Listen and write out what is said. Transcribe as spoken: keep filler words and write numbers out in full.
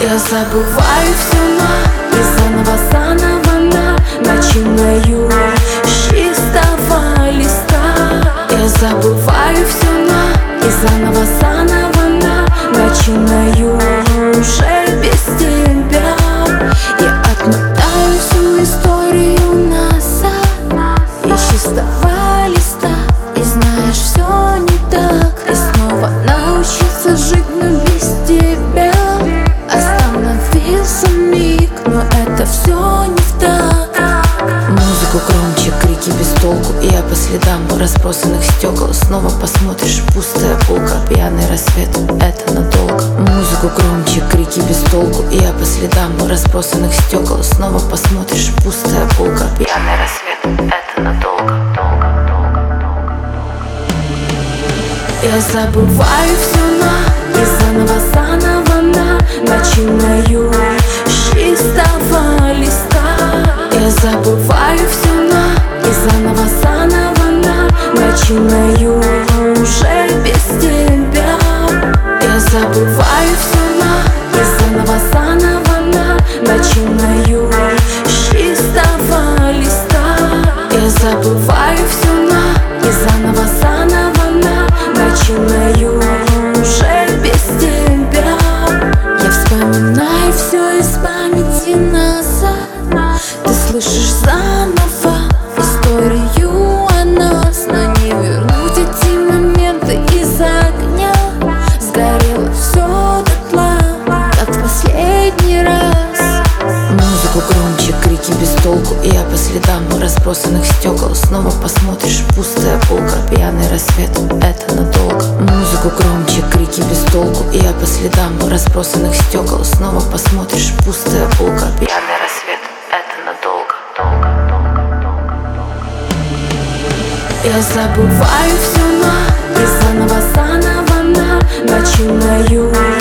Я забываю все на и заново, заново на начинаю с чистого листа. Я забываю все на и заново, заново на начинаю уже без тебя. Я отмотаю всю историю назад и с чистого листа. И знаешь, все не так. И снова научиться жить, но без тебя. Остановился миг, но это все не так. Музыку громче, крики без толку, и я по следам разбросанных стекол. Снова посмотришь, пустая полка, пьяный рассвет, это надолго. Музыку громче, крики без толку, и я по следам разбросанных стекол. Снова посмотришь, пустая полка, пьяный рассвет, это надолго. Я забываю все на и заново, заново на начинаю с чистого листа. Я забываю все на и заново, заново на начинаю уже без тебя. Я забываю все на и заново, заново на начинаю с чистого листа. Я забываю все на и заново, заново на начинаю уже без тебя. Я вспоминаю все из памяти назад. Ты слышишь заново историю о нас, но не вернуть эти моменты из огня. Сгорело все дотла, как в последний раз. Музыку громче, крики без толку, и я по следам разбросанных стекол. Снова посмотришь, пустая полка, пьяный рассвет, это надолго. Музыку громче, крики без толку, и я по следам разбросанных стекол. Снова посмотришь, пустая полка, пьяный рассвет, это надолго. Я забываю все на и заново, заново на начинаю